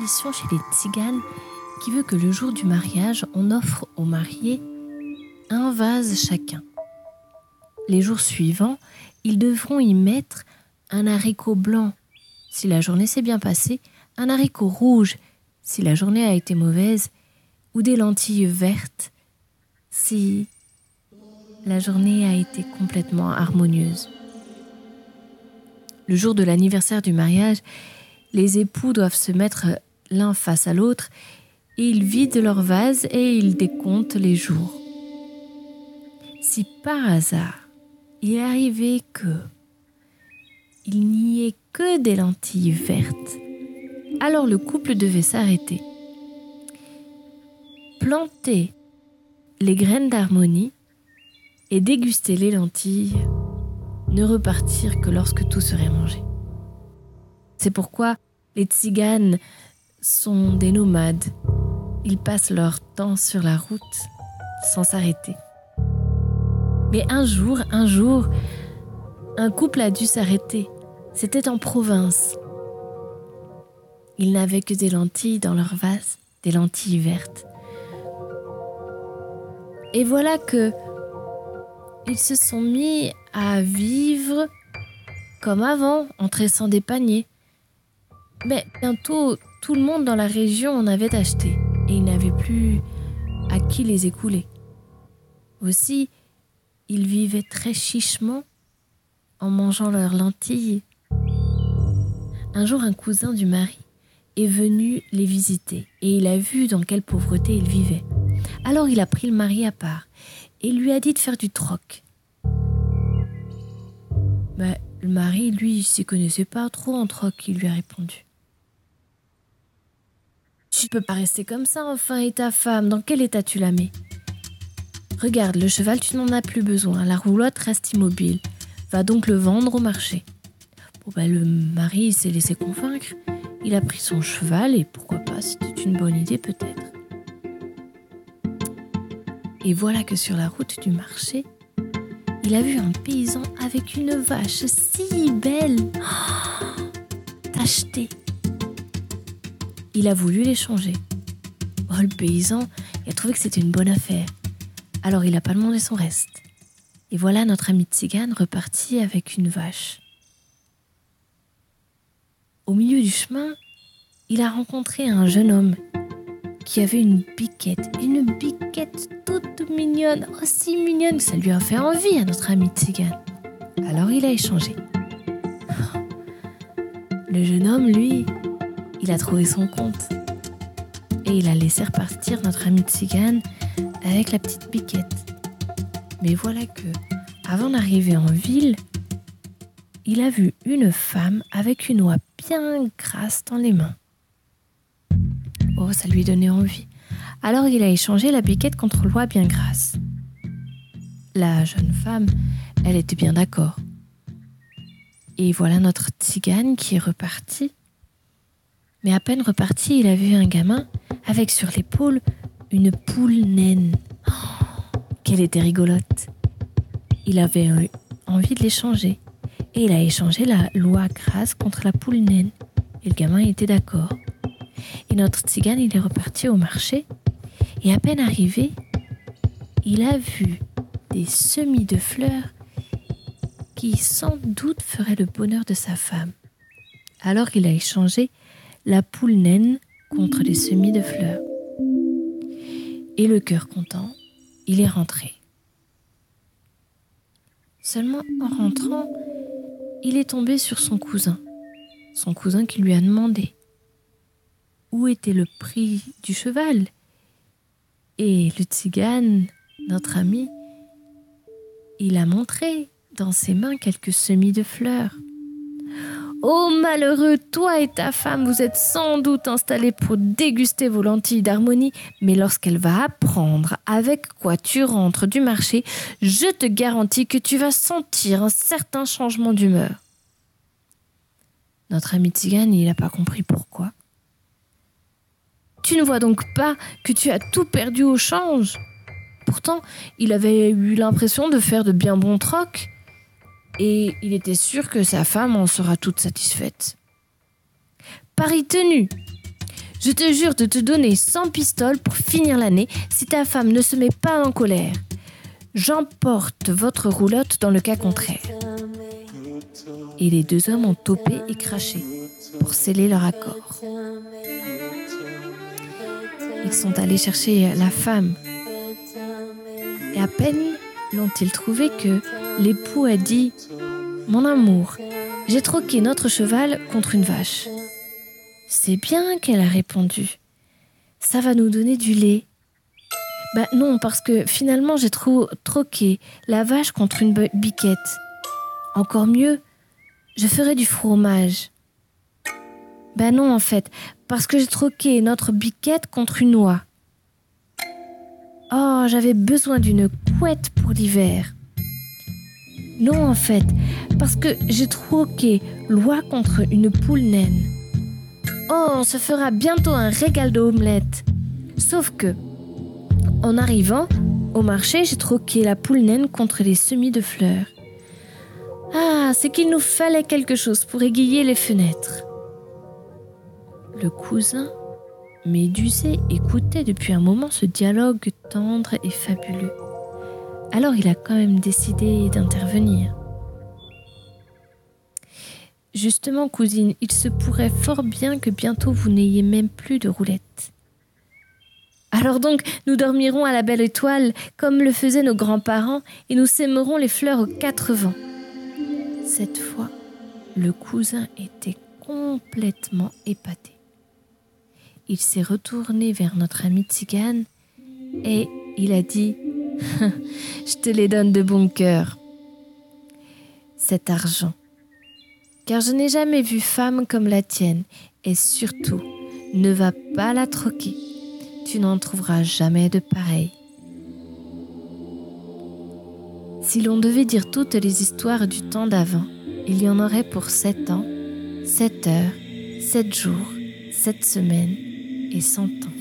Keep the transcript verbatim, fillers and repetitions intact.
tradition chez les tziganes qui veut que le jour du mariage, on offre aux mariés un vase chacun. Les jours suivants, ils devront y mettre un haricot blanc si la journée s'est bien passée, un haricot rouge si la journée a été mauvaise, ou des lentilles vertes si la journée a été complètement harmonieuse. Le jour de l'anniversaire du mariage, les époux doivent se mettre l'un face à l'autre et ils vident leur vase et ils décomptent les jours. Si par hasard, il est arrivé que il n'y ait que des lentilles vertes, alors le couple devait s'arrêter, planter les graines d'harmonie et déguster les lentilles, ne repartir que lorsque tout serait mangé. C'est pourquoi les tziganes sont des nomades. Ils passent leur temps sur la route sans s'arrêter. Mais un jour, un jour, un couple a dû s'arrêter. C'était en province. Ils n'avaient que des lentilles dans leur vase, des lentilles vertes. Et voilà que ils se sont mis à vivre comme avant, en tressant des paniers. Mais bientôt, tout le monde dans la région en avait acheté et ils n'avaient plus à qui les écouler. Aussi, ils vivaient très chichement en mangeant leurs lentilles. Un jour, un cousin du mari est venu les visiter et il a vu dans quelle pauvreté ils vivaient. Alors il a pris le mari à part et lui a dit de faire du troc. Mais le mari, lui, il s'y connaissait pas trop en troc, il lui a répondu. Tu peux pas rester comme ça, enfin, et ta femme, dans quel état tu la mets ? Regarde, le cheval, tu n'en as plus besoin, la roulotte reste immobile. Va donc le vendre au marché. Bon ben, le mari s'est laissé convaincre. Il a pris son cheval et pourquoi pas, c'était une bonne idée peut-être. Et voilà que sur la route du marché, il a vu un paysan avec une vache si belle. Oh, tachetée. Il a voulu l'échanger. Oh, le paysan, il a trouvé que c'était une bonne affaire. Alors il n'a pas demandé son reste. Et voilà notre ami tzigane reparti avec une vache. Au milieu du chemin, il a rencontré un jeune homme qui avait une biquette, une biquette toute mignonne, aussi mignonne que ça lui a fait envie à notre ami tzigane. Alors il a échangé. Le jeune homme, lui, il a trouvé son compte et il a laissé repartir notre ami tzigane avec la petite biquette. Mais voilà que, avant d'arriver en ville, il a vu une femme avec une oie bien grasse dans les mains. Oh, ça lui donnait envie. Alors il a échangé la biquette contre l'oie bien grasse. La jeune femme, elle était bien d'accord. Et voilà notre tzigane qui est reparti. Mais à peine reparti, il a vu un gamin avec sur l'épaule une poule naine. Oh, qu'elle était rigolote. Il avait eu envie de l'échanger. Et il a échangé la l'oie grasse contre la poule naine. Et le gamin était d'accord. Et notre tzigane, il est reparti au marché. Et à peine arrivé, il a vu des semis de fleurs qui sans doute feraient le bonheur de sa femme. Alors il a échangé la poule naine contre les semis de fleurs. Et le cœur content, il est rentré. Seulement en rentrant, il est tombé sur son cousin. Son cousin qui lui a demandé où était le prix du cheval. Et le tzigane, notre ami, il a montré dans ses mains quelques semis de fleurs. Oh malheureux, toi et ta femme, vous êtes sans doute installés pour déguster vos lentilles d'harmonie, mais lorsqu'elle va apprendre avec quoi tu rentres du marché, je te garantis que tu vas sentir un certain changement d'humeur. Notre ami tzigane, il n'a pas compris pourquoi. Tu ne vois donc pas que tu as tout perdu au change ? Pourtant, il avait eu l'impression de faire de bien bons trocs et il était sûr que sa femme en sera toute satisfaite. Pari tenu, Je te jure de te donner cent pistoles pour finir l'année si ta femme ne se met pas en colère. J'emporte votre roulotte dans le cas contraire. » Et les deux hommes ont topé et craché pour sceller leur accord. Ils sont allés chercher la femme. Et à peine l'ont-ils trouvé que l'époux a dit « Mon amour, j'ai troqué notre cheval contre une vache. » C'est bien, qu'elle a répondu. Ça va nous donner du lait. Bah non, parce que finalement j'ai tro- troqué la vache contre une b- biquette. Encore mieux, je ferai du fromage. Bah non en fait, parce que j'ai troqué notre biquette contre une oie. Oh, j'avais besoin d'une couette pour l'hiver. Non en fait, parce que j'ai troqué l'oie contre une poule naine. Oh, on se fera bientôt un régal d'omelette. Sauf que, en arrivant au marché, j'ai troqué la poule naine contre les semis de fleurs. Ah, c'est qu'il nous fallait quelque chose pour égayer les fenêtres. Le cousin, médusé, écoutait depuis un moment ce dialogue tendre et fabuleux. Alors il a quand même décidé d'intervenir. Justement, cousine, il se pourrait fort bien que bientôt vous n'ayez même plus de roulettes. Alors donc, nous dormirons à la belle étoile, comme le faisaient nos grands-parents, et nous sèmerons les fleurs aux quatre vents. Cette fois, le cousin était complètement épaté. Il s'est retourné vers notre ami Tzigane et il a dit « Je te les donne de bon cœur, cet argent. Car je n'ai jamais vu femme comme la tienne, et surtout, ne va pas la troquer. Tu n'en trouveras jamais de pareil. » Si l'on devait dire toutes les histoires du temps d'avant, il y en aurait pour sept ans, sept heures, sept jours, sept semaines et cent ans.